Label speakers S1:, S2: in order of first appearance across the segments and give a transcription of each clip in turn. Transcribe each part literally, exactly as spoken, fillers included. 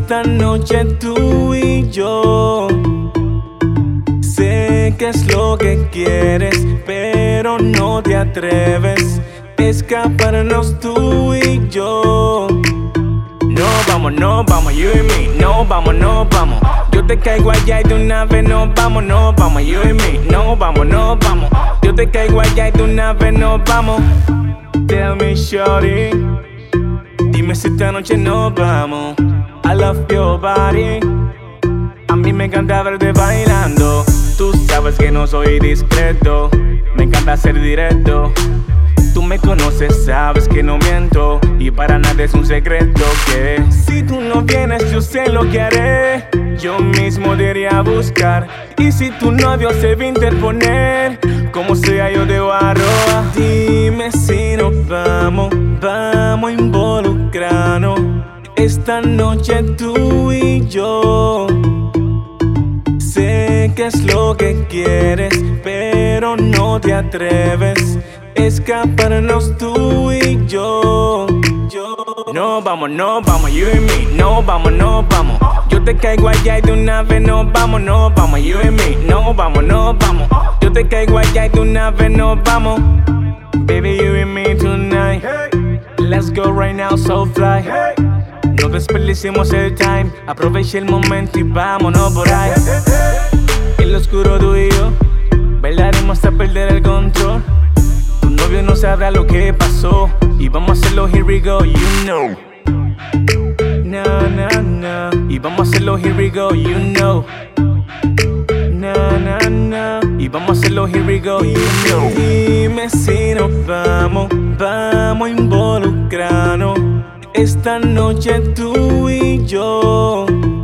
S1: Esta noche tú y yo. Sé que es lo que quieres, pero no te atreves. Escaparnos tú y yo. No vamos, no vamos, you y me. No vamos, no vamos. Yo te caigo allá y de una vez no vamos, no vamos, you y me. No vamos, no vamos. Yo te caigo allá y de una vez no vamos. Tell me, shorty, dime si esta noche nos vamos. I love your body. A mí me encanta verte bailando. Tú sabes que no soy discreto. Me encanta ser directo. Tú me conoces, sabes que no miento. Y para nada es un secreto que si tú no vienes yo sé lo que haré. Yo mismo te iré a buscar. Y si tu novio se va a interponer, como sea yo te voy a robar. Dime si nos vamos, vamos a involucrarnos. Esta noche tú y yo. Sé que es lo que quieres, pero no te atreves. Escaparnos tú y yo. yo. No vamos, no vamos, you y me. No vamos, no vamos. Yo te caigo allá y de una vez no vamos, no vamos, you y me. No vamos, no vamos. Yo te caigo allá y de una vez no vamos. Baby, you and me tonight. Let's go right now, so fly. No desperdiciemos el time. Aprovecha el momento y vámonos por ahí. En lo oscuro tú y yo bailaremos hasta perder el control. Tu novio no sabrá lo que pasó y vamos a hacerlo, here we go, you know. Na, na, na. Y vamos a hacerlo, here we go, you know. Na, na, na. Y vamos a hacerlo, here we go, you know. Dime si nos vamos, vamos a involucrarnos. Esta noche tú y yo.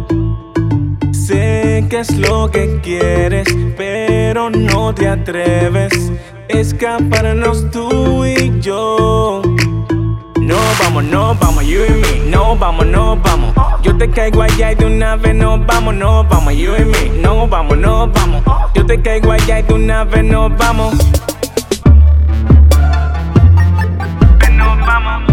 S1: Sé que es lo que quieres, pero no te atreves. Escaparnos tú y yo. No vamos, no vamos, you y me. No vamos, no vamos. Yo te caigo allá y de una vez no vamos, no vamos, you y me. No vamos, no vamos. Yo te caigo allá y de una vez no vamos. Nos vamos.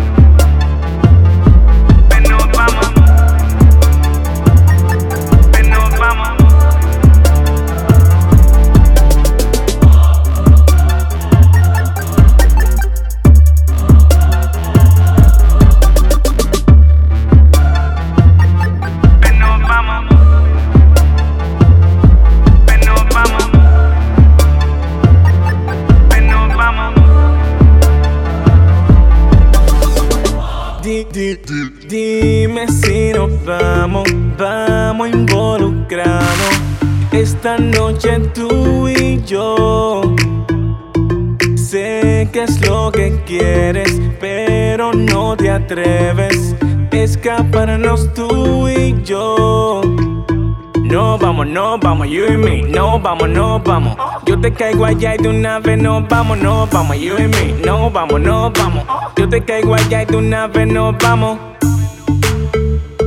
S1: Dime si nos vamos, vamos a involucrarnos. Esta noche tú y yo. Sé que es lo que quieres, pero no te atreves. Escaparnos tú y yo. No vamos, no vamos, you y me. No vamos, no vamos. Yo te caigo allá y de una vez no vamos, no vamos, you y me. No vamos, no vamos. Yo te caigo allá y de una vez no vamos.